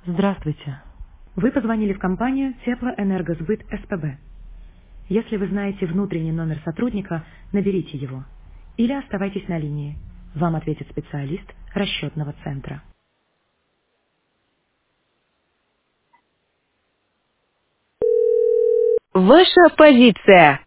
Здравствуйте. Вы позвонили в компанию Теплоэнергосбыт СПБ. Если вы знаете внутренний номер сотрудника, наберите его. Или оставайтесь на линии. Вам ответит специалист расчетного центра. Ваша позиция.